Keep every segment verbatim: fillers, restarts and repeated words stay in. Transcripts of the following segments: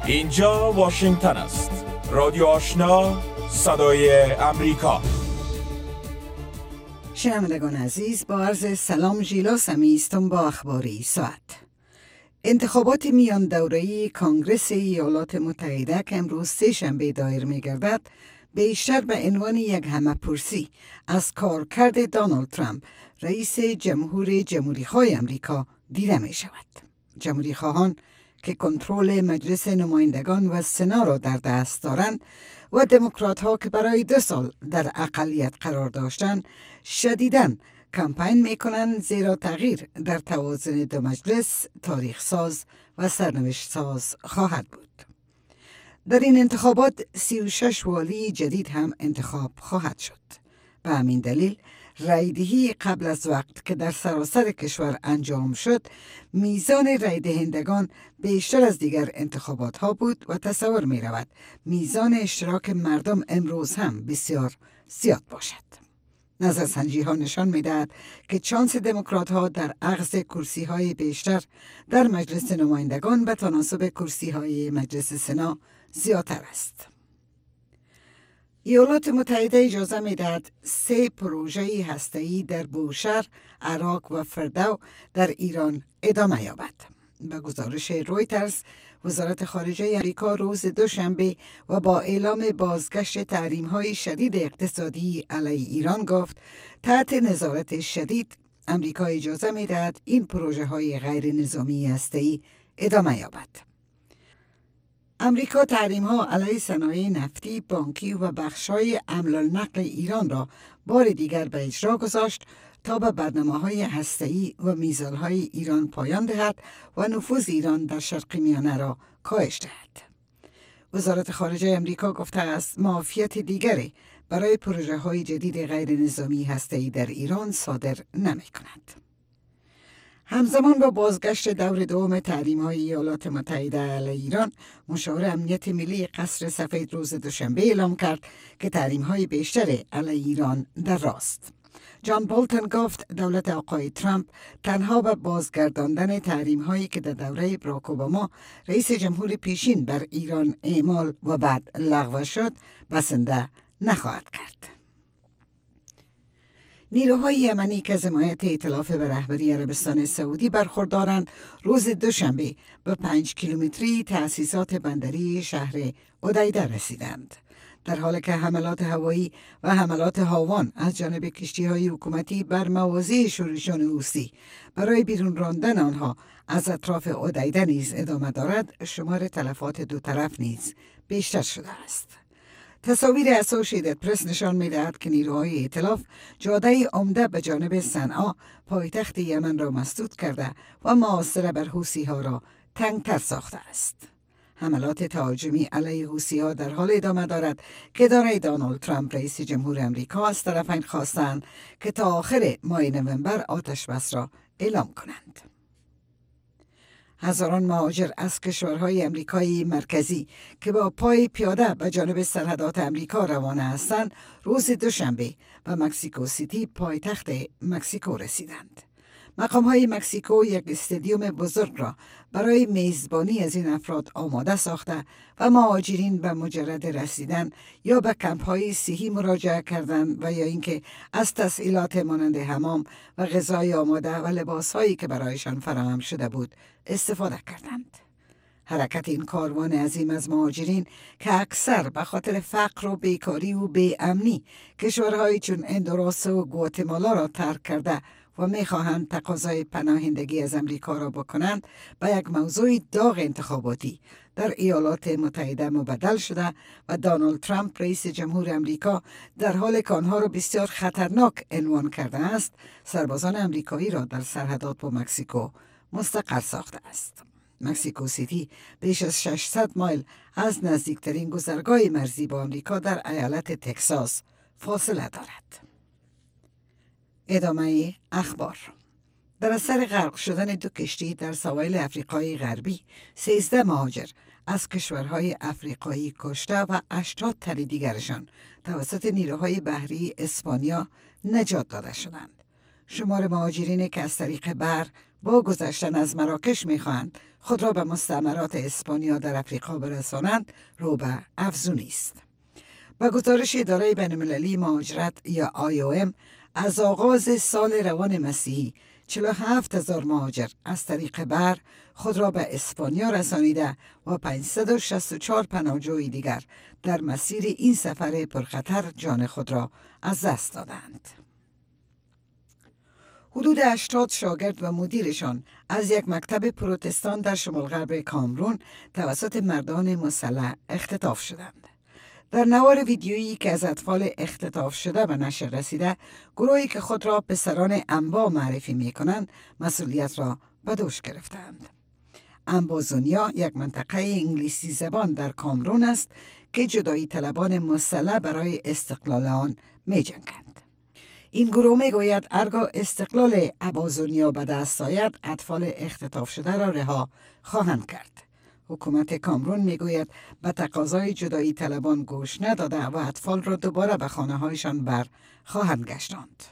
اینجا واشنگتن است. رادیو آشنا، صدای امریکا. شنوندگان عزیز، با عرض سلام ژیلا سمی هستم با اخباری ساعت. انتخابات میان دوره‌ای کانگرس ایالات متحده که امروز سه شنبه دایر می‌گردد، بیشتر به عنوان یک همه‌پرسی از کارکرد دونالد ترامپ، رئیس جمهور جمهوری‌خواه امریکا دیده می‌شود. جمهوری‌خواهان که کنترل مجلس نمایندگان و سنا را در دست دارند و دموکرات‌ها که برای دو سال در اقلیت قرار داشتند، شدیداً کمپین میکنند زیرا تغییر در توازن دو مجلس تاریخ ساز و سرنوشت ساز خواهد بود. در این انتخابات سی و شش والی جدید هم انتخاب خواهد شد. به همین دلیل رایدهی قبل از وقت که در سراسر کشور انجام شد، میزان رای دهندگان بیشتر از دیگر انتخابات ها بود و تصور می رود میزان اشتراک مردم امروز هم بسیار زیاد باشد. نظرسنجی ها نشان می دهد که چانس دموکرات ها در اخذ کرسی های بیشتر در مجلس نمایندگان به تناسب کرسی های مجلس سنا زیادتر است. ایالات متحده اجازه می دهد سه پروژه هسته‌ای در بوشهر، عراق و فردو در ایران ادامه یابد. به گزارش رویترز، وزارت خارجه آمریکا روز دوشنبه و با اعلام بازگشت تحریم‌های شدید اقتصادی علیه ایران گفت تحت نظارت شدید آمریکا اجازه می دهد این پروژه های غیر نظامی هسته‌ای ادامه یابد. امریکا تحریم‌ها علیه صنایع نفتی، بانکی و بخش‌های حمل و نقل ایران را بار دیگر به اجرا گذاشت تا به برنامه‌های هسته‌ای و میزایل‌های ایران پایان دهد و نفوذ ایران در شرق میانه را کاهش دهد. وزارت خارجه امریکا گفته است معافیت دیگری برای پروژه‌های جدید غیر نظامی هسته‌ای در ایران صادر نمی‌کند. همزمان با بازگشت دور دوم تحریم‌های ایالات متحده علیه ایران، مشاور امنیت ملی قصر سفید روز دوشنبه اعلام کرد که تحریم‌های بیشتر علیه ایران در راست. جان بولتن گفت دولت آقای ترامپ تنها به بازگرداندن تحریم‌هایی که در دوره باراک اوباما رئیس جمهور پیشین بر ایران اعمال و بعد لغو شد بسنده نخواهد کرد. نیروهای یمنی که از حمایت ائتلاف به رهبری عربستان سعودی برخوردارند، روز دوشنبه به پنج کیلومتری تأسیسات بندری شهر حدیده رسیدند، در حالی که حملات هوایی و حملات هاوان از جانب کشتی‌های حکومتی بر مواضع شورشان حوثی برای بیرون راندن آنها از اطراف حدیده نیز ادامه دارد. شمار تلفات دو طرف نیز بیشتر شده است. تصاویر اسوسییتد پرس نشان می‌دهد که نیروهای ائتلاف جاده عمده به جانب صنعا، پایتخت یمن را مسدود کرده و محاصره بر حوثی‌ها را تنگ‌تر ساخته است. حملات تهاجمی علیه حوثی‌ها در حال ادامه دارد که اداره دونالد ترامپ رئیس جمهور امریکا از طرفین خواستند که تا آخر ماه نوامبر آتش بس را اعلام کنند. هزاران مهاجر از کشورهای امریکای مرکزی که با پای پیاده به جانب سرحدات امریکا روانه هستند، روز دوشنبه به مکسیکو سیتی، پایتخت مکسیکو رسیدند. مقام‌های مکسیکو یک استادیوم بزرگ را برای میزبانی از این افراد آماده ساخته و مهاجرین به مجرد رسیدن یا به کمپ‌های صحی مراجعه کردند و یا اینکه از تسهیلات مانند حمام و غذای آماده و لباس‌هایی که برایشان فراهم شده بود استفاده کردند. حرکت این کاروان عظیم از مهاجرین که اکثر به خاطر فقر و بیکاری و بی‌امنی کشورهای چون هندوراس و گواتمالا را ترک کرده و می‌خواهند تقاضای پناهندگی از امریکا را بکنند، به یک موضوع داغ انتخاباتی در ایالات متحده مبدل شده و دونالد ترامپ رئیس جمهور امریکا در حالی که آنها را بسیار خطرناک عنوان کرده است، سربازان امریکایی را در سرحدات با مکسیکو مستقر ساخته است. مکسیکو سیتی بیش از ششصد مایل از نزدیکترین گذرگاه مرزی با امریکا در ایالت تگزاس فاصله دارد. ادامه اخبار. در اثر غرق شدن دو کشتی در سواحل افریقای غربی، سیزده مهاجر از کشورهای افریقایی کشته و هشتاد تن دیگرشان توسط نیروهای بحری اسپانیا نجات داده شدند. شمار مهاجرین که از طریق بر با گذشتن از مراکش می‌خواهند خود را به مستعمرات اسپانیا در افریقا برسانند رو به افزونی است. با گزارش اداره بین‌المللی مهاجرت یا آی او ام از آغاز سال روان مسیحی چهل و هفت هزار مهاجر از طریق بر خود را به اسپانیا رسانیده و پانصد و شصت و چهار پناهجوی دیگر در مسیر این سفر پرخطر جان خود را از دست دادند. حدود هشتاد شاگرد و مدیرشان از یک مکتب پروتستان در شمال غرب کامرون توسط مردان مسلح اختطاف شدند. در نوار ویدیویی که از اطفال اختطاف شده به نشر رسیده، گروهی که خود را پسران انبا معرفی می کنند مسئولیت را به دوش گرفتند. انبازونیا یک منطقه انگلیسی زبان در کامرون است که جدایی طلبان مسلح برای استقلال آن می جنگند. این گروه می گوید هرگاه استقلال ابازونیا به دست آید اطفال اختطاف شده را رها خواهند کرد. حکومت کامرون می گوید به تقاضای جدایی طلبان گوش نداده و اطفال را دوباره به خانه هایشان بر خواهند گشتاند.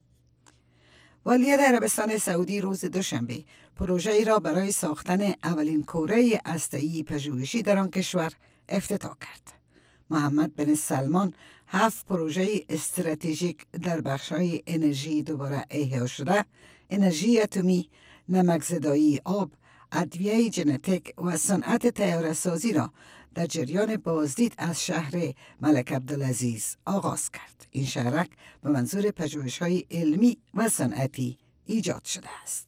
ولیعهد عربستان سعودی روز دوشنبه پروژه‌ای را برای ساختن اولین کوره هسته‌ای پژوهشی در آن کشور افتتاح کرد. محمد بن سلمان هفت پروژه استراتژیک در بخش‌های انرژی دوباره احیا شده، انرژی اتمی، نمک‌زدایی آب، ادویه ژنتیک و صنعت طیاره‌سازی را در جریان بازدید از شهر ملک عبدالعزیز آغاز کرد. این شهرک به منظور پژوهش‌های علمی و صنعتی ایجاد شده است.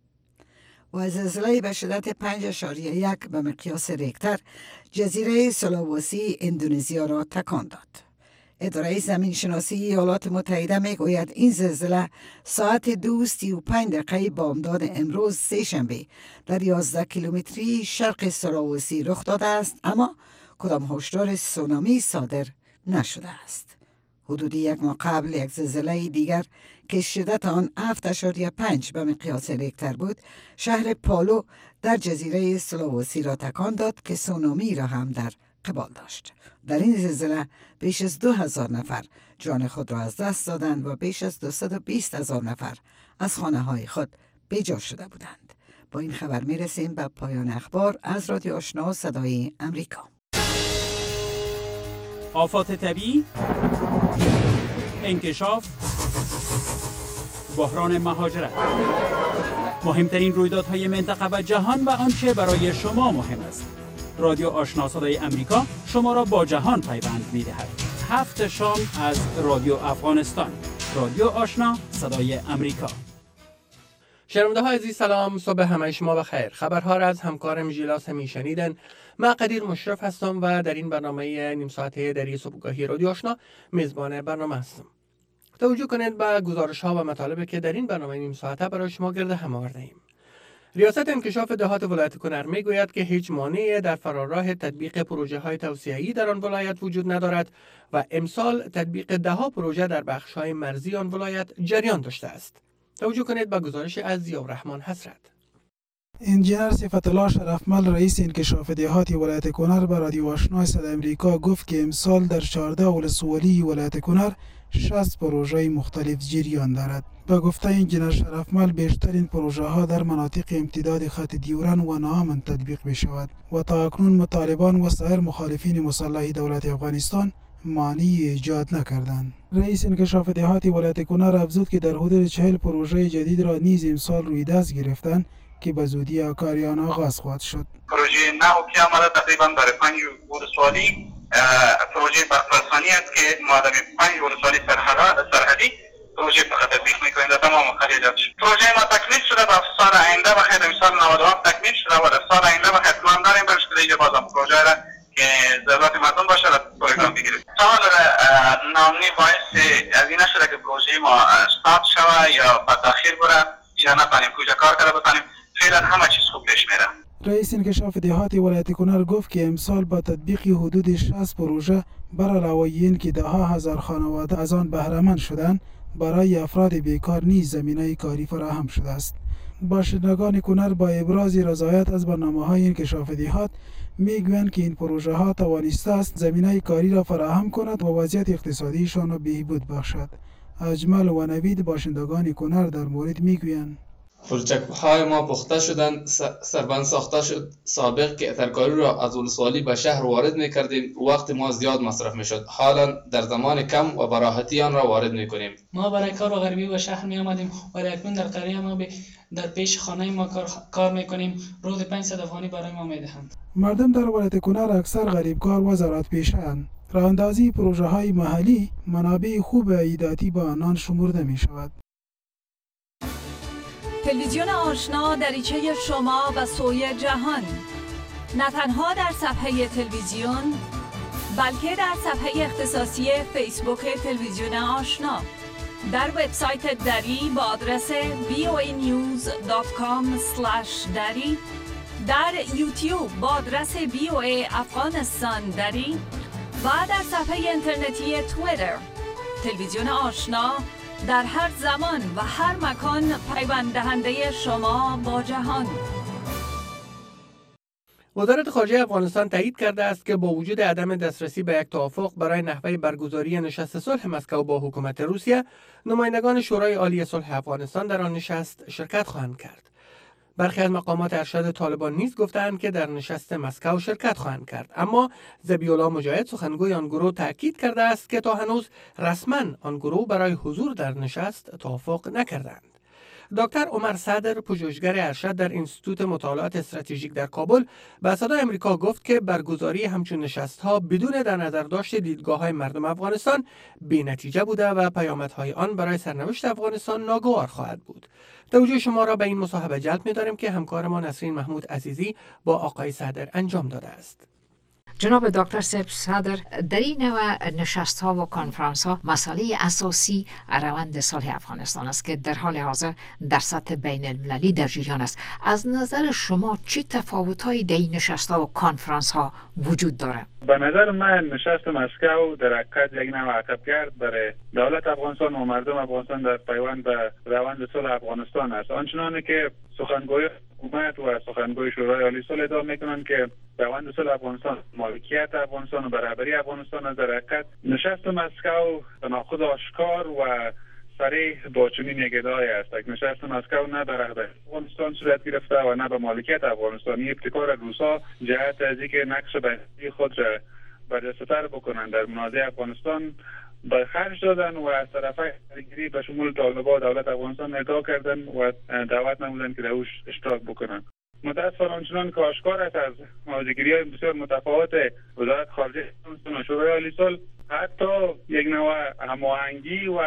و زلزله به شدت پنج اشاریه یک به مقیاس ریکتر جزیره سلاواسی اندونزیا را تکان داد. اداره زمین شناسی ایالات متحده می گوید این زلزله ساعت دو سی و پنج دقیقه بامداد امروز سه شنبه در یازده کیلومتری شرق سلاواسی رخ داده است، اما کدام هشدار سونامی صادر نشده است. حدود یک ماه قبل یک زلزله دیگر که شدت آن هفت اشاریه پنج به مقیاس ریکتر بود شهر پالو در جزیره سلاواسی را تکان داد که سونامی را هم در قبال داشت. در این زلزله بیش از دو هزار نفر جان خود را از دست دادند و بیش از دویست و بیست هزار نفر از خانه های خود بیجا شده بودند. با این خبر می رسیم به پایان اخبار از رادیو آشنا صدای امریکا. آفات طبیعی، انکشاف، بحران مهاجرت، مهمترین رویدادهای منطقه و جهان و آنچه برای شما مهم است. رادیو آشنا صدای امریکا شما را با جهان پیوند می‌دهد. هفت شام از رادیو افغانستان. رادیو آشنا صدای امریکا. شنونده های عزیز سلام، صبح همه شما بخیر. خبرها را از همکارم ژیلا سمی شنیدن. من قدیر مشرف هستم و در این برنامه نیم ساعته دری صبحگاهی رادیو آشنا میزبان برنامه هستم. توجه کنید به گزارش ها و مطالبی که در این برنامه نیم ساعته برای شما گرد هم آورده ایم. ریاست انکشاف دهات ولایت کنر می گوید که هیچ مانعی در فراراه تطبیق پروژه های توسعه‌ای در آن ولایت وجود ندارد و امسال تطبیق ده ها پروژه در بخش های مرزی آن ولایت جریان داشته است. توجه کنید به گزارش از ضیاءالرحمن حسرت. انجینر صفت الله شرفمل رئیس انکشاف دهات ولایت کنر به رادیو آشنا صدای امریکا گفت که امسال در چهارده ولسوالی ولایت کنر شصت پروژه مختلف جریان دارد. به گفته انجینر شرفمل بیشترین پروژه ها در مناطق امتداد خط دیورن و ناامن تطبیق می شود و تا اکنون مطالبان و سایر مخالفین مسلح دولت افغانستان معنی ایجاد نکردند. رئیس انکشاف دهات ولایت کنر افزود که در حدود چهل پروژه جدید را نیز امسال روی دست گرفتند که به زودی کاریان آغاز خواهد شد. پروژه نهو که آمده تقریبا برای پنج ولسوالی پروژه بخفرسانی است که ما در پنج ولسوالی سرحدی پروژه فقط تطبیق میکنیم در تمام خلیجات. پروژه ما تکمیل شده و سال آینده بخیر امسال نود و هفت تکمیل شده و در سال آینده بخیر پلان داریم برش که دیگه بازم پروژه را که ضرورت مردم باشه را پروگرام بگیریم. سوال نامنی باعث از این نشده که پروژه ما استارت شوه یا به تاخیر بره یا نتونیم کجا کار کرده بکنیم. فعلا همه چیز خوب پیش میره. رئیس انکشاف دهات ولایت کنر گفت که امسال با تطبیق حدود شصت پروژه بر علاوه این که ده ها هزار خانواده از آن بهره مند شدند، برای افراد بیکار نیز زمینه کاری فراهم شده است. باشندگان کنر با ابراز رضایت از برنامه‌های انکشاف دهات میگویند که این پروژه ها توانسته است زمینه کاری را فراهم کند و وضعیت اقتصادیشان را بهبود بخشد. اجمل و نوید باشندگان کنر در مورد میگویند: پروژک‌های ما پخته شدند، سربند ساخته شد. سابق که ترکاری را از ولسوالی به شهر وارد می‌کردیم، وقت ما زیاد مصرف می‌شد. حالا در زمان کم و براحتی آن را وارد می‌کنیم. ما برای کار و غریبی به شهر می‌آمدیم، ولی اکنون در قریه ما در پیش خانه ما کار, کار می‌کنیم. روز پانصد افغانی برای ما می‌دهند. مردم در ولایت کنر اکثر غریبکار و زراعت پیشه‌اند. راه‌اندازی پروژه‌های محلی منابع خوب ایداتی با آنان شمرده می‌شود. تلویزیون آشنا دریچه شما و سوی جهان، نه تنها در صفحه تلویزیون بلکه در صفحه اختصاصی فیسبوک تلویزیون آشنا، در وبسایت دری با آدرس وی او ای نیوز دات کام اسلش دری، در یوتیوب با آدرس وی او ای افغانستان دری و در صفحه اینترنتی توییتر. تلویزیون آشنا در هر زمان و هر مکان پیوند دهنده شما با جهان. وزارت خارجه افغانستان تایید کرده است که با وجود عدم دسترسی به یک توافق برای نحوه برگزاری نشست صلح مسکو با حکومت روسیه، نمایندگان شورای عالی صلح افغانستان در آن نشست شرکت خواهند کرد. برخی از مقامات ارشد طالبان نیز گفتند که در نشست مسکو شرکت خواهند کرد، اما ذبیح الله مجاهد سخنگوی آن گروه تاکید کرده است که تا هنوز رسما آن گروه برای حضور در نشست توافق نکردند. دکتر عمر صدر، پژوهشگر ارشد در انستیتوت مطالعات استراتژیک در کابل، به صدای آمریکا گفت که برگزاری همچون نشست‌ها بدون در نظر داشت دیدگاه‌های مردم افغانستان بی‌نتیجه بوده و پیامدهای آن برای سرنوشت افغانستان ناگوار خواهد بود. توجه شما را به این مصاحبه جلب می‌داریم که همکار ما نسرین محمود عزیزی با آقای صدر انجام داده است. جناب دکتر صدر، در این نوع نشست ها و کنفرانس ها مسئله اساسی روند صلح افغانستان است که در حال حاضر در سطح بین المللی در جریان است. از نظر شما چه تفاوت هایی در این نشست ها و کنفرانس ها وجود داره؟ به نظر من نشست مسکو در حقیقت یک نوع عقبگرد برای دولت افغانستان و مردم افغانستان در پیوند به روند صلح افغانستان است. آنچنانی که سخنگوی حکومت و سخنگوی شورای عالی صلح ادعا میکنند که روند صلح افغانستان مالکیت افغانستان و برابری افغانستان است، در حقیقت نشست مسکو تناقض آشکار و صریح با چنین یک ادعای است. نشست مسکو نه به رهبری افغانستان صورت گرفته و نه به مالکیت افغانستانی. ابتکار روسا جهت از اینکه نقش بین‌المللی خود را برجسته‌تر بکنند در منازعه افغانستان به خرج دادن و از طرفین دیگری به شمول طالبان و دولت افغانستان ادعا کردن و دعوت نمودند که در اوش اشتراک بکنند. متأسفانه آنچنان که آشکار است از موضوع‌گیری‌های بسیار متفاوت وزارت خارجه افغانستان و شورای عالی صلح، حتی یک نوع هماهنگی و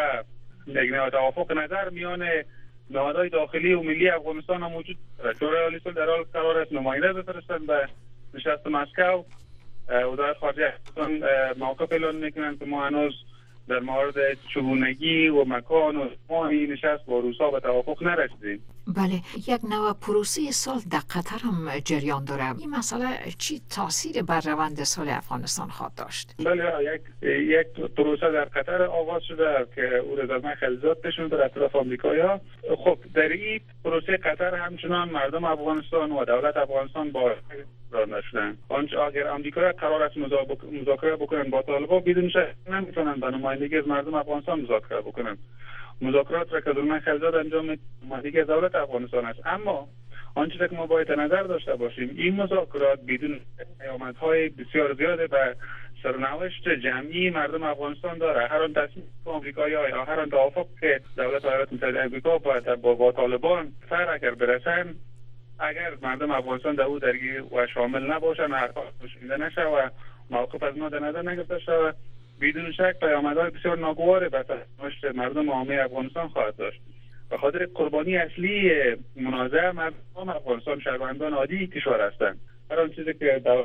یک نوع توافق نظر میان نهادهای داخلی و ملی افغانستان هم وجود دارد. شورای عالی صلح در حال قرار است نماینده بفرستند به نشست مسکو. وزارت خارجه افغانستان موقف اعلام میکنند که ما هنوز در مورد چگونگی و مکان و زمان نشست با روسا به توافق نرسیدیم. بله، یک نوع پروسه صلح در قطر هم جریان داره. این مسئله چی تاثیر بر روند صلح افغانستان خواهد داشت؟ بله، یک یک پروسه در قطر آغاز شده که او را در من خلزات بشون در اطراف آمریکایی‌ها. خب در این پروسه قطر همچنان مردم افغانستان و دولت افغانستان با رانده شدن. آنچه اگر آمریکا قرار است مذاکره بکنن با طالبان، بدون شک نمیتونن به نمایندگی از مردم افغانستان مذاکره بکنن. مذاکرات را که در من خلزات انجام میده نمایندگی از دولت افغانستان است. اما آنچه که ما باید در نظر داشته باشیم، این مذاکرات بدون پیامدهای بسیار زیاد به سرنوشت جمعی مردم افغانستان داره. هر آن تصمیم آمریکایی‌ها یا هر آن توافق که دولت ایالات متحده آمریکا با با طالبان سر اگر برسن، اگر مردم افغانستان در او درگیر و شامل نباشن، حرفا شنیده نشه و موقف از ما در نظر نگرفته شود، بدون شک پیامدهای بسیار ناگوار به سرنوشت مردم عامه افغانستان خواهد داشت. به خاطر قربانی اصلی منازعه مردم افغانستان شهروندان عادی کشور هستند. هر آن چیزی که دولت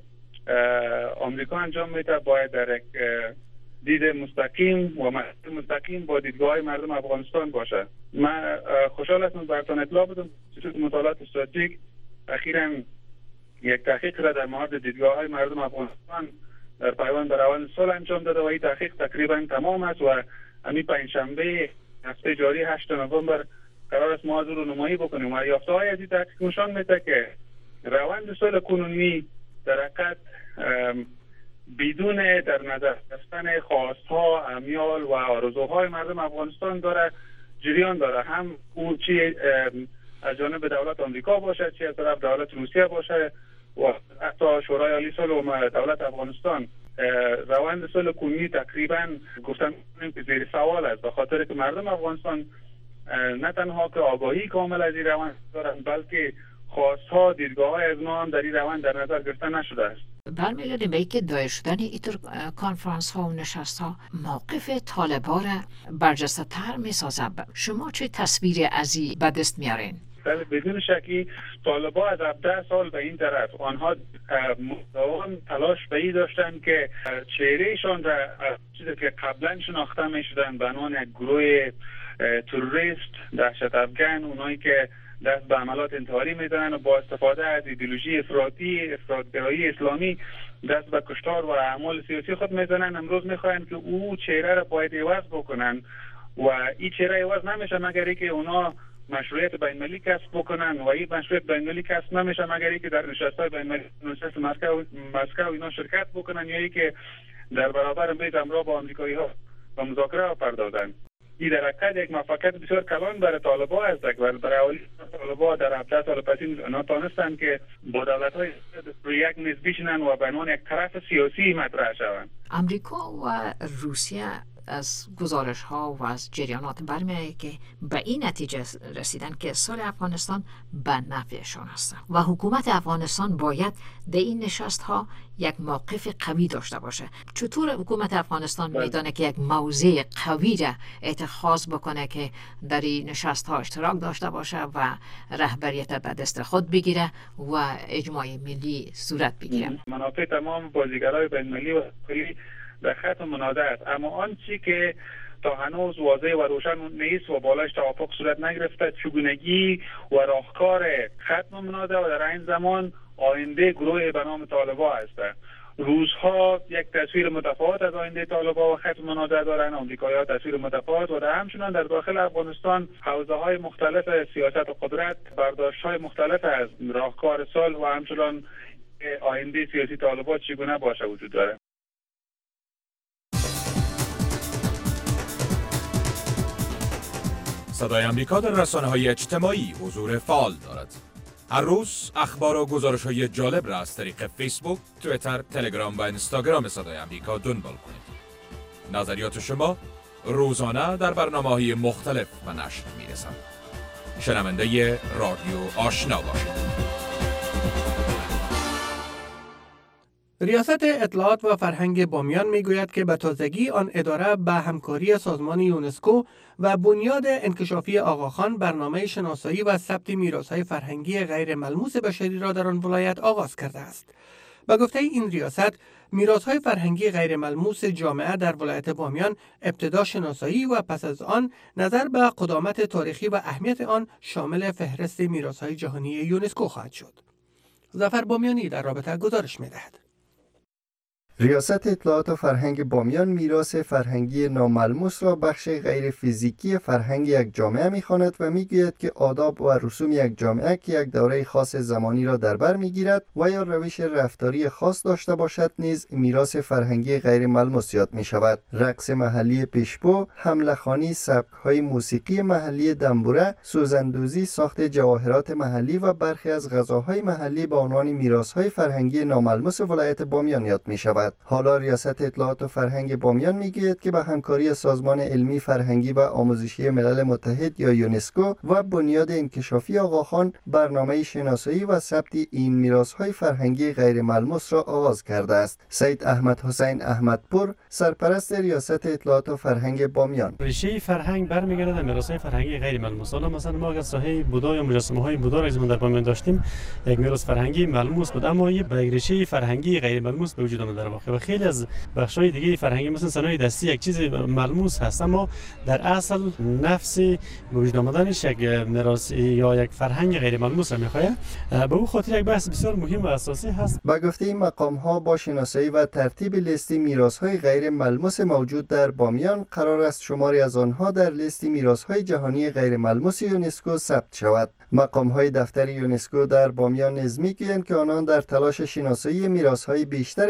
آمریکا انجام میده باید در یک دید مستقیم و مستقیم با دیدگاه مردم افغانستان باشه. من خوشحال هستم براتون اطلاع بدم انستیتوت مطالعات استراتژیک اخیراً یک تحقیق را در مورد دیدگاه‌های مردم افغانستان در پیوند به روند صلح انجام داده و این تحقیق تقریباً تمام است و همین پنجشنبه هفته جاری هشتم نوامبر قرار است ما از رو نمایی بکنیم و یافته‌های از این تحقیق نشان میده که روند صلح کنونی در حقیقت بدون در نظر گرفتن خواست‌ها، امیال و آرزوهای مردم افغانستان داره جریان داره، هم اون چی از جانب دولت آمریکا باشه چی از طرف دولت روسیه باشه و حتی شورای عالی صلح و دولت افغانستان. روند صلح کنونی تقریبا گفتن که زیر سوال است، به خاطر که مردم افغانستان نه تنها که آگاهی کامل از این روند دارند بلکه خواستها دیدگاه های از ما هم در این روند در نظر گرفته نشده است. برمیگردیم به اینکه دایر شدن اینطور کنفرانس ها و نشست ها موقف طالبان را برجسته تر می سازه. شما چه تصویر از این به دست میارین؟ بله بدون شکی طالبان از هفده سال به این طرف آنها مدام تلاش به این داشتن که چهرهشان را از چیزی که قبلا شناخته می شدن به عنوان یک گروه تروریست دهشت افکن، اونایی که دست به عملات انتحاری میزنن و با استفاده از ایدئولوژی افراطی افراطگرایی اسلامی دست به کشتار و اعمال سیاسی خود میزنن، امروز میخواین که او چهره را باید عوض بکنن و این چهره عوض نمیشه مگر اینکه اونا مشروعیت بین‌المللی کسب بکنن و این مشروعیت بین‌المللی کسب نمیشه مگر اینکه در نشست‌های بین‌المللی نشست مسکو مسکو اینا شرکت بکنن یا اینکه در برابر میز همراه با آمریکایی‌ها و مذاکره پردازن. این در حقیقت یک موفقیت بسیار کلان برای طالبان است و برای اولی طالبان در هفده سال پسین نتانستند که با دولت‌های روی یک میز بشینن و به عنوان یک طرف سیاسی مطرح شوند. امریکا و روسیه از گزارش ها و از جریانات برمی‌آید که به این نتیجه رسیدن که صلح افغانستان به نفعشان است و حکومت افغانستان باید در این نشست ها یک موقف قوی داشته باشه. چطور حکومت افغانستان میدانه که یک موضع قوی را اتخاذ بکنه که در این نشست ها اشتراک داشته باشه و رهبریت به دست خود بگیره و اجماع ملی صورت بگیره؟ منافع تمام بازیگرای بین‌المللی و خیلی در خط منازعه است، اما آنچه که تا هنوز واضح و روشن نیست و بالاش توافق صورت نگرفته چگونگی و راهکار ختم منازعه و در این زمان آینده گروه به نام طالبان است. روزها یک تصویر متفاوت از آینده طالبان و ختم منازعه دارند، آمریکایی‌ها تصویر متفاوت و در همچنان در داخل افغانستان حوزه‌های مختلف سیاست و قدرت برداشت‌های مختلف از راهکار صلح و همچنان آینده سیاسی طالبان چگونه باشه وجود دارد. صدای امریکا در رسانه‌های اجتماعی حضور فعال دارد. هر روز اخبار و گزارش‌های جالب را از طریق فیسبوک، توییتر، تلگرام و اینستاگرام صدای امریکا دنبال کنید. نظریات شما روزانه در برنامه‌های مختلف و نشر می‌رسند. شنونده رادیو آشنا باشید. ریاست اطلاعات و فرهنگ بامیان میگوید که به تازگی آن اداره به همکاری سازمان یونسکو و بنیاد انکشافی آقاخان برنامه شناسایی و ثبت میراث‌های فرهنگی غیر ملموس بشری را در آن ولایت آغاز کرده است. به گفته این ریاست، میراث‌های فرهنگی غیر ملموس جامعه در ولایت بامیان ابتدا شناسایی و پس از آن نظر به قدامت تاریخی و اهمیت آن شامل فهرست میراث‌های جهانی یونسکو خواهد شد. ظفر بامیانی در رابطه گزارش می‌دهد. ریاست اطلاعات و فرهنگ بامیان میراث فرهنگی ناملموس را بخش غیر فیزیکی فرهنگ یک جامعه می‌خواند و میگوید که آداب و رسوم یک جامعه که یک دوره خاص زمانی را در بر میگیرد و یا روش رفتاری خاص داشته باشد نیز میراث فرهنگی غیر ملموس یاد می شود. رقص محلی پیشپو، حمله‌خوانی، سبک‌های موسیقی محلی دنبوره، سوزندوزی، ساخت جواهرات محلی و برخی از غذاهای محلی به عنوان میراث‌های فرهنگی ناملموس ولایت بامیان یاد می شود. حالا ریاست اطلاعات و فرهنگ بامیان میگوید که به همکاری سازمان علمی فرهنگی و آموزشی ملل متحد یا یونسکو و بنیاد انکشافی آقاخان برنامه شناسایی و ثبت این میراث‌های فرهنگی غیر ملموس را آغاز کرده است. سید احمد حسین احمدپور، سرپرست ریاست اطلاعات و فرهنگ بامیان: ریشه فرهنگ برمیگرده به میراث‌های فرهنگی غیر ملموس. حالا مثلا ما از ساحه بودا یا مجسمه‌های بودا را در بامیان داشتیم، یک میراث فرهنگی ملموس بود، اما یک ریشه فرهنگی غیر ملموس به وجود آمده. و خیلی از بخش‌های دیگه فرهنگی مثل صنایع دستی یک چیز ملموس هست، اما در اصل نفس وجود آمدنش یک میراث یا یک فرهنگ غیر ملموس را می‌خواهد. به او خاطر یک بحث بسیار مهم و اساسی هست. با گفته این مقام‌ها با شناسایی و ترتیب لیست میراث‌های غیر ملموس موجود در بامیان قرار است شماری از آنها در لیست میراث‌های جهانی غیر ملموس یونسکو ثبت شود. مقام‌های دفتر یونسکو در بامیان نیز می‌گویند که آنان در تلاش شناسایی میراث‌های بیشتر فرهنگی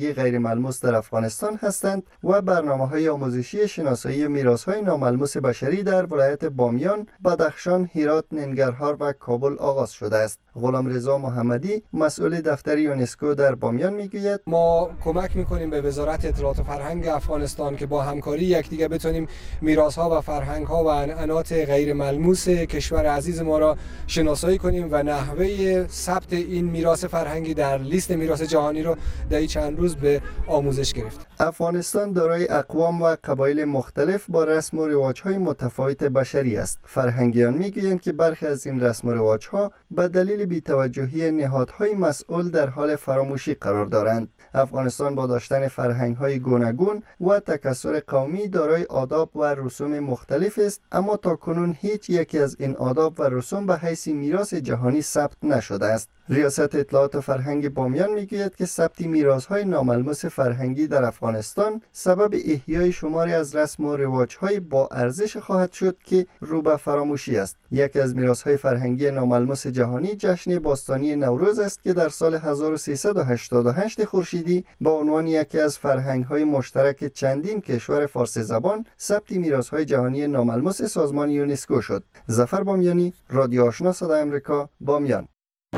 فرهنگی غیر ملموس در افغانستان هستند و برنامه‌های آموزشی شناسایی میراث‌های ناملموس بشری در ولایت بامیان، بدخشان، هرات، ننگرهار و کابل آغاز شده است. غلامرضا محمدی مسئول دفتر یونسکو در بامیان میگوید ما کمک میکنیم به وزارت اطلاعات و فرهنگ افغانستان که با همکاری یکدیگر بتونیم میراث‌ها و فرهنگ‌ها و عنعنات غیر ملموس کشور عزیز ما را شناسایی کنیم و نحوه ثبت این میراث فرهنگی در لیست میراث جهانی را در این چند روز به آموزش گرفت. افغانستان دارای اقوام و قبایل مختلف با رسم و رواج‌های متفاوت بشری است. فرهنگیان میگویند که برخی از این رسم و رواج‌ها به دلیل بی‌توجهی نهادهای مسئول در حال فراموشی قرار دارند. افغانستان با داشتن فرهنگ‌های گوناگون و تکثر قومی دارای آداب و رسوم مختلف است، اما تاکنون هیچ یکی از این آداب و رسوم به حیث میراث جهانی ثبت نشده است. ریاست اطلاعات و فرهنگ بامیان میگوید که ثبت میراث‌های ناملموس فرهنگی در افغانستان سبب احیای شماری از رسم و رواج‌های با ارزش خواهد شد که رو به فراموشی است. یکی از میراث‌های فرهنگی ناملموس جهانی جشن باستانی نوروز است که در سال هزار و سیصد و هشتاد و هشت خورشیدی با عنوان یکی از فرهنگ‌های مشترک چندین کشور فارسی زبان ثبت میراث‌های جهانی ناملموس سازمان یونسکو شد. ظفر بامیانی، رادیو آشنا صدای آمریکا، بامیان.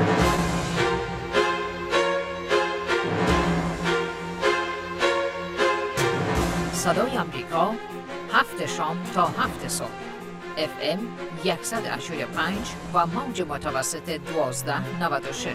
صدای آمریکا هفت شام تا هفت صبح اف ام صد و هشتاد و پنج و موج متوسط دوازده نود و شش.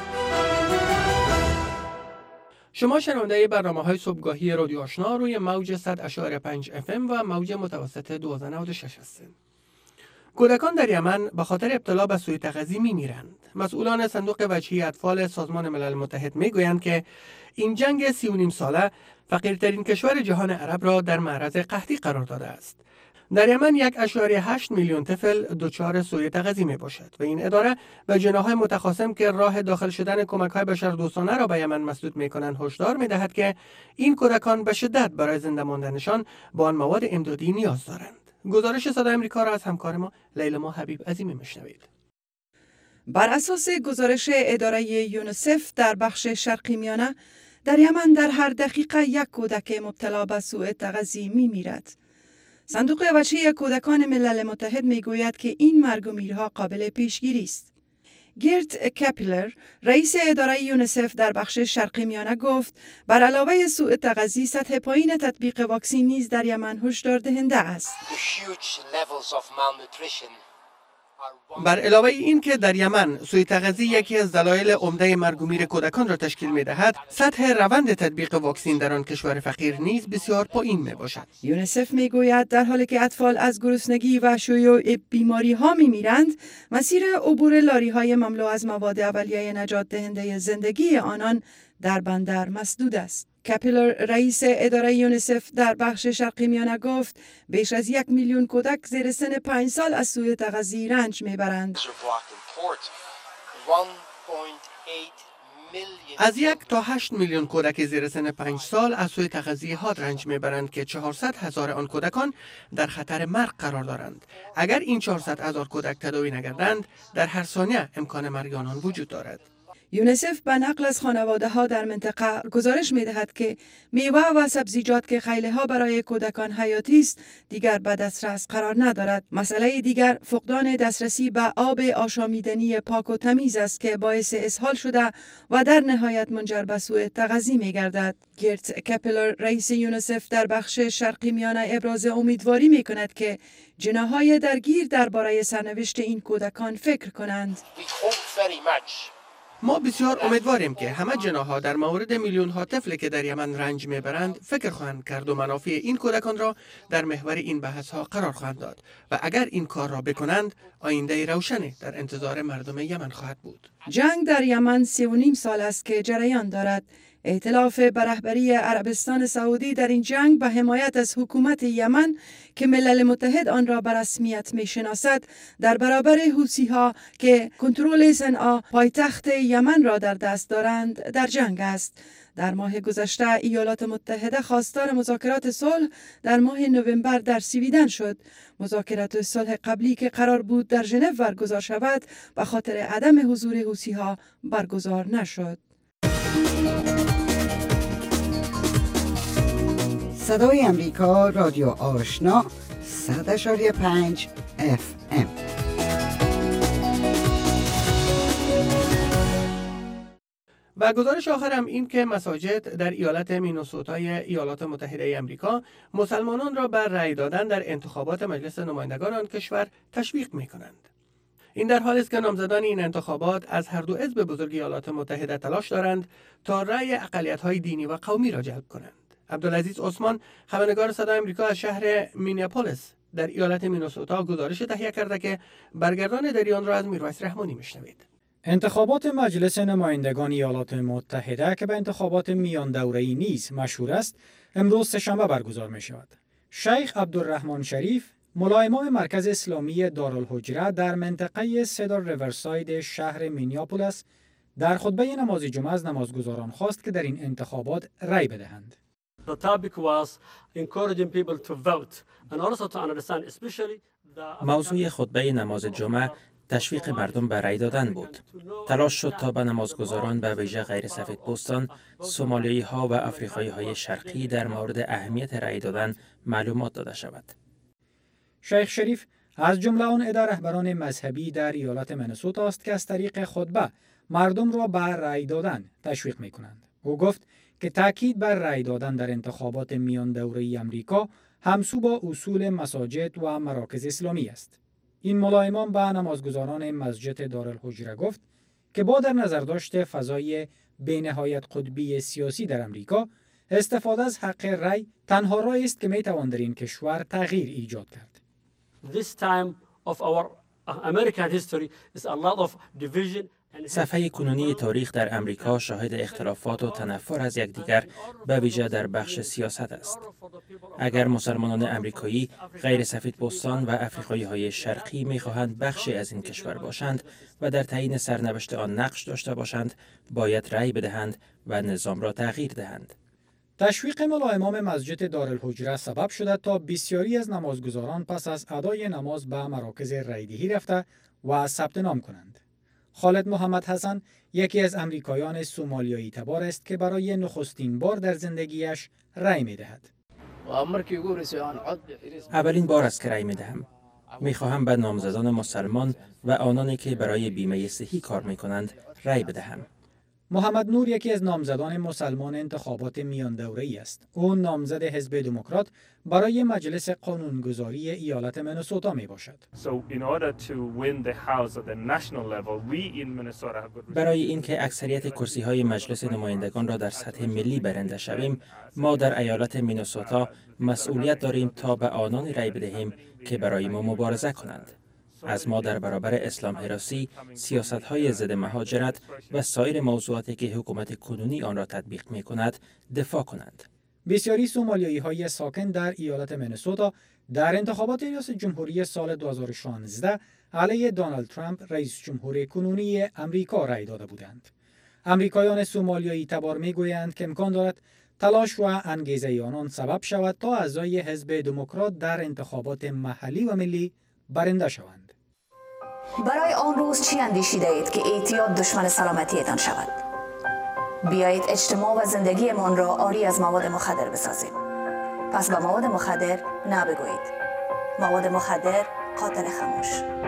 شما شنونده برنامه‌های صبحگاهی رادیو آشنا روی موج صد و هشتاد و پنج اف ام و موج متوسط دوازده نود و شش هستند. کودکان در یمن به خاطر ابتلا به سوء تغذیه می‌میرند. مسئولان صندوق وجهی اطفال سازمان ملل متحد می‌گویند که این جنگ سی و نیم ساله فقیرترین کشور جهان عرب را در معرض قحطی قرار داده است. در یمن یک و هشت میلیون طفل دچار سوء تغذیه می باشد و این اداره به جناح‌های متخاصم که راه داخل شدن کمک‌های بشردوستانه را به یمن مسدود می‌کنند هشدار می‌دهد که این کودکان به شدت برای زنده ماندنشان با آن مواد امدادی نیاز دارند. گزارش صدای آمریکا را از همکار ما لیلا حبیب عظیمی میشنوید. بر اساس گزارش اداره یونیسف در بخش شرقی میانه، در یمن در هر دقیقه یک کودک مبتلا به سوء تغذیه می میرد. صندوق وجهی کودکان ملل متحد می گوید که این مرگ و میرها قابل پیشگیری است. گرت کپلر، رئیس اداره یونیسف در بخش شرقی میانه گفت بر علاوه سوء تغذیه سطح پایین تطبیق واکسن نیز در یمن هشدار دهنده است. بر علاوه این که در یمن سوء تغذیه یکی از دلایل عمده مرگ و میر کودکان را تشکیل می‌دهد، سطح روند تطبیق واکسن در آن کشور فقیر نیز بسیار پایین می‌باشد. یونیسف می‌گوید در حالی که اطفال از گرسنگی و شیوع بیماری‌ها می‌میرند، مسیر عبور لاری‌های مملو از مواد اولیه نجات دهنده زندگی آنان در بندر مسدود است. کپلر، رئیس اداره یونیسف در بخش شرقی میانه گفت بیش از یک میلیون کودک زیر سن پنج سال از سوء تغذیه رنج میبرند. از یک تا هشت میلیون کودک زیر سن پنج سال از سوء تغذیه حاد رنج میبرند که چهارصد هزار آن کودکان در خطر مرگ قرار دارند. اگر این چهارصد هزار کودک تداوی نگردند، در هر ثانیه امکان مرگ آنان وجود دارد. یونیسف به نقل از خانواده ها در منطقه گزارش می دهد که میوه و سبزیجات که خیلی ها برای کودکان حیاتی است دیگر به دسترس قرار ندارد. مسئله دیگر فقدان دسترسی به آب آشامیدنی پاک و تمیز است که باعث اسهال شده و در نهایت منجر به سوء تغذیه می گردد. گرت کپلر، رئیس یونیسف در بخش شرقی میانه ابراز امیدواری می کند که جناح‌های درگیر درباره سرنوشت این کودکان فکر کنند. ما بسیار امیدواریم که همه جناح‌ها در مورد میلیون ها طفلی که در یمن رنج میبرند فکر خواهند کرد و منافع این کودکان را در محور این بحث ها قرار خواهند داد و اگر این کار را بکنند آینده روشنی در انتظار مردم یمن خواهد بود. جنگ در یمن سی و نیم سال است که جریان دارد. ائتلاف به رهبری عربستان سعودی در این جنگ به حمایت از حکومت یمن که ملل متحد آن را به رسمیت می‌شناسد در برابر حوثی‌ها که کنترل صنعا پایتخت یمن را در دست دارند در جنگ است. در ماه گذشته ایالات متحده خواستار مذاکرات صلح در ماه نوامبر در سویدن شد. مذاکرات صلح قبلی که قرار بود در ژنو برگزار شود به خاطر عدم حضور حوثی‌ها برگزار نشد. صدای امریکا رادیو آشنا صد اشاری پنج اف ام. و گزارش آخرم این که مساجد در ایالت مینوسوتای ایالات متحده امریکا مسلمانان را بر رأی دادن در انتخابات مجلس نمایندگان آن کشور تشویق می‌کنند. این در حالی است که نامزدان این انتخابات از هر دو حزب بزرگ ایالات متحده تلاش دارند تا رأی اقلیت‌های دینی و قومی را جلب کنند. عبدالعزیز عثمان، خبرنگار صدای آمریکا از شهر مینیاپولیس در ایالت مینوسوتا گزارش تهیه کرده که برگردان در آن را از میرویس رحمانی میشنوید. انتخابات مجلس نمایندگان ایالات متحده که به انتخابات میان دوره‌ای نیز مشهور است، امروز سه‌شنبه برگزار می شود. شیخ عبدالرحمن شریف، ملاامام مرکز اسلامی دارالحجره در منطقه سدار ریورساید شهر مینیاپولیس در خطبه نماز جمعه از نمازگزاران خواست که در این انتخابات رأی بدهند. The topic was encouraging people to vote and also to understand especially the موضوع خطبه نماز جمعه تشویق مردم به رأی دادن بود. تلاش شد تا به نمازگزاران به ویژه غیر سفیدپوستان، سومالیایی ها و آفریقایی های شرقی در مورد اهمیت رأی دادن معلومات داده شود. شیخ شریف از جمله آن عده رهبران مذهبی در ایالت مینسوتا است که از طریق خطبه مردم را به رأی دادن تشویق می کنند. او گفت که تاکید بر رأی دادن در انتخابات میان دوره‌ای امریکا همسو با اصول مساجد و مراکز اسلامی است. این ملاامام به نمازگزاران مسجد دارالحجره گفت که با در نظر داشت فضای بی‌نهایت قطبی سیاسی در امریکا، استفاده از حق رأی تنها راهی است که می توان در این کشور تغییر ایجاد کرد. This time of our American history is a lot of division. صفحه کنونی تاریخ در امریکا شاهد اختلافات و تنفر از یکدیگر به ویژه در بخش سیاست است. اگر مسلمانان امریکایی، غیر سفیدپوستان و آفریقایی های شرقی می‌خواهند بخشی از این کشور باشند و در تعیین سرنوشت آن نقش داشته باشند، باید رأی بدهند و نظام را تغییر دهند. تشویق ملاامام مسجد دارالحجره سبب شده تا بسیاری از نمازگزاران پس از ادای نماز به مراکز رأی‌دهی رفته و ثبت نام کنند. خالد محمد حسن یکی از امریکایان سومالیایی تبار است که برای نخستین بار در زندگیش رأی می‌دهد. اولین بار است که رأی می‌دهم. می‌خواهم به نامزدان مسلمان و آنانی که برای بیمه صحی کار می‌کنند رأی بدهم. محمد نور یکی از نامزدان مسلمان انتخابات میان دوره‌ای است. او نامزد حزب دموکرات برای مجلس قانونگذاری ایالت مینسوتا می باشد. برای اینکه اکثریت کرسی‌های مجلس نمایندگان را در سطح ملی برنده شویم، ما در ایالت مینسوتا مسئولیت داریم تا به آنانی رأی بدهیم که برای ما مبارزه کنند. از ما در برابر اسلام هراسی، سیاست‌های ضد مهاجرت و سایر موضوعاتی که حکومت کنونی آن را تطبیق می‌کند دفاع کنند. بسیاری سومالیایی‌های ساکن در ایالت مینسوتا در انتخابات ریاست جمهوری سال دو هزار و شانزده علیه دونالد ترامپ رئیس جمهور کنونی امریکا رأی داده بودند. امریکایان سومالیایی تبار می‌گویند که امکان دارد تلاش و انگیزه آنان سبب شود تا اعضای حزب دموکرات در انتخابات محلی و ملی برنده شوند. برای آن روز چی اندیشیده اید که اعتیاد دشمن سلامتیتان شود؟ بیایید اجتماع و زندگیمان را عاری از مواد مخدر بسازیم. پس به مواد مخدر نبگویید. مواد مخدر قاتل خاموش.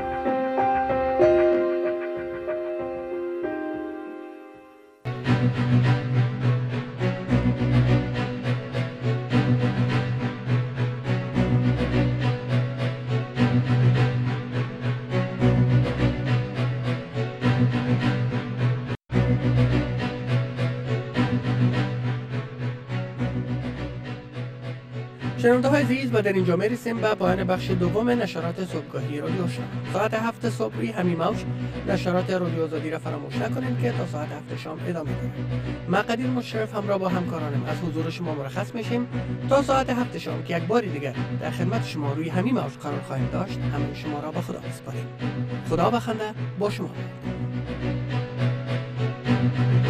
شنونده های عزیز، و در اینجا میرسیم به پایان بخش دوم نشرات صبحگاهی رادیو آشنا. ساعت هفت صبح روی همین موج نشرات رادیو آزادی را فراموش نکنید که تا ساعت هفت شام ادامه دارد. من قدیر مشرف همراه با همکارانم از حضور شما مرخص میشیم تا ساعت هفت شام که یک بار دیگر در خدمت شما روی همین موج قرار خواهیم داشت. همه شما را به خدا میسپاریم. خدا بخنده با شما.